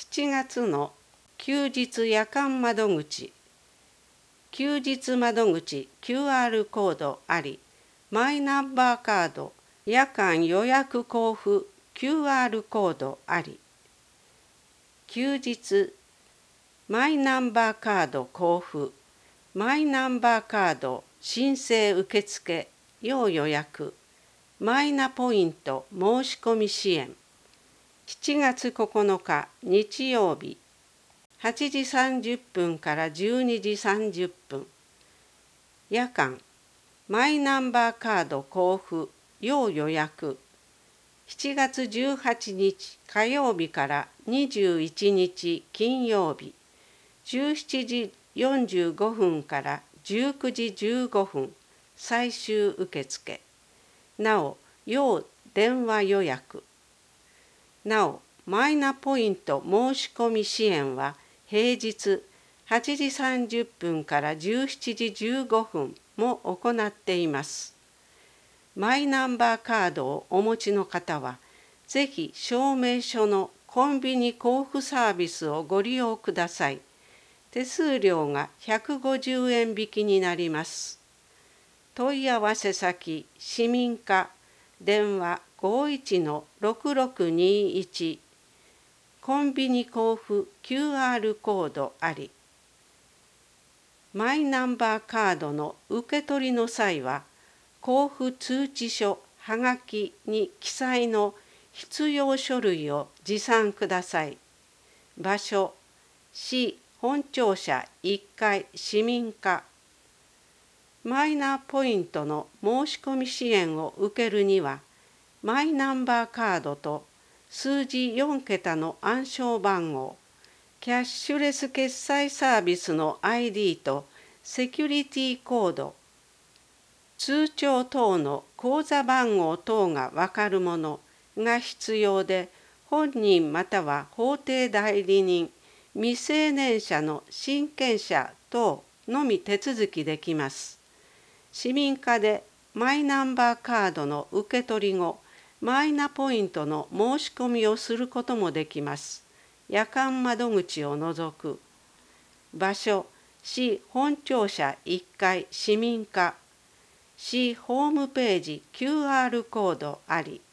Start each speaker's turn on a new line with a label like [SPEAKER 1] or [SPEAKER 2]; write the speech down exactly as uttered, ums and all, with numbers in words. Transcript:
[SPEAKER 1] しちがつの休日夜間窓口、休日窓口 キューアール コードあり、マイナンバーカード夜間予約交付 キューアール コードあり、休日マイナンバーカード交付、マイナンバーカード申請受付要予約、マイナポイント申し込み支援。しちがつここのか日曜日、はちじさんじゅっぷんからじゅうにじさんじゅっぷん。夜間マイナンバーカード交付要予約。しちがつじゅうはちにち火曜日からにじゅういちにち金曜日、じゅうしちじよんじゅうごふんからじゅうくじじゅうごふん最終受付。なお、要電話予約。なお、マイナポイント申し込み支援は平日はちじさんじゅっぷんからじゅうしちじじゅうごふんも行っています。マイナンバーカードをお持ちの方は、ぜひ証明書のコンビニ交付サービスをご利用ください。手数料がひゃくごじゅうえん引きになります。問い合わせ先、市民課、電話 ごいちのろくろくにいち、コンビニ交付 キューアール コードあり。マイナンバーカードの受け取りの際は、交付通知書、はがきに記載の必要書類を持参ください。場所、市本庁舎いっかい市民課。マイナポイントの申し込み支援を受けるには、マイナンバーカードと数字よんけたの暗証番号、キャッシュレス決済サービスの アイディー とセキュリティコード、通帳等の口座番号等がわかるものが必要で、本人または法定代理人、未成年者の親権者等のみ手続きできます。市民課でマイナンバーカードの受け取り後、マイナポイントの申し込みをすることもできます。夜間窓口を除く。場所、市本庁舎いっかい市民課。市ホームページ キューアール コードあり。